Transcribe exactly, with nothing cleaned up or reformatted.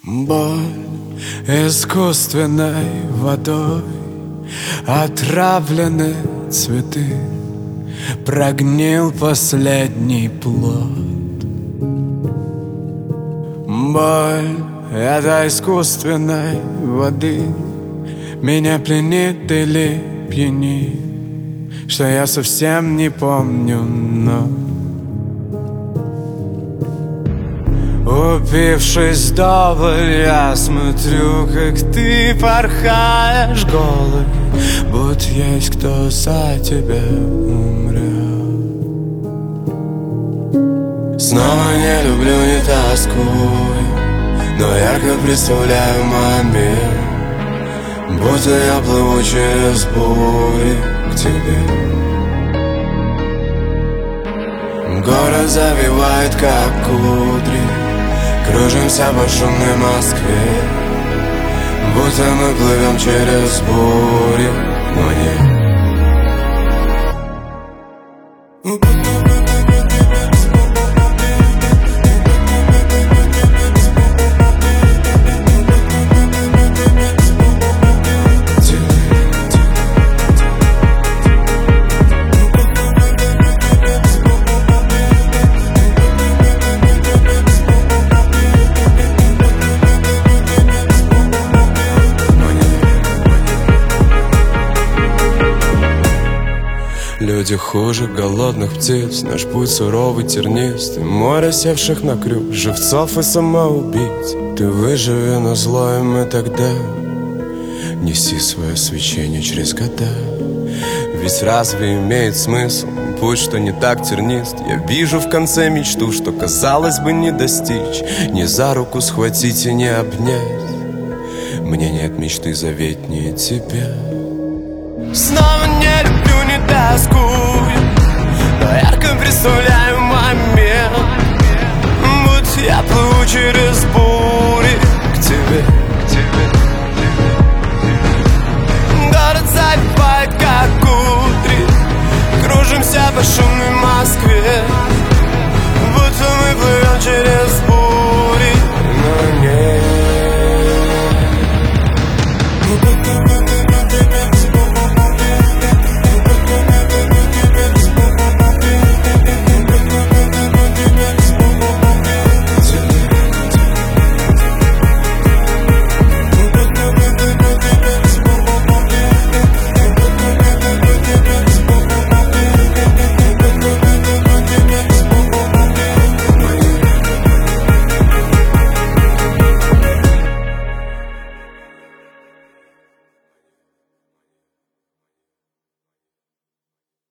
Боль искусственной водой, отравлены цветы, прогнил последний плод. Боль этой искусственной воды меня пленит или пьянит, что я совсем не помню, но упившись вдоволь, я смотрю, как ты порхаешь голый, будто есть кто за тебя умрет. Снова не люблю, не тоскую, но ярко представляю момент, будто я плыву через бури к тебе. Город завивает, как кудри, кружимся по шумной Москве, будто мы плывем через бури, но нет. Люди хуже голодных птиц, наш путь суровый, тернистый, море севших на крюк, живцов и самоубийц. Ты выживи на зло, и мы тогда неси свое свечение через года. Ведь разве имеет смысл путь, что не так тернист? Я вижу в конце мечту, что казалось бы не достичь, не за руку схватить и не обнять. Мне нет мечты заветнее тебя. Снова не люблю, не тоскую, но ярко представляю момент, будто я плыву через боль.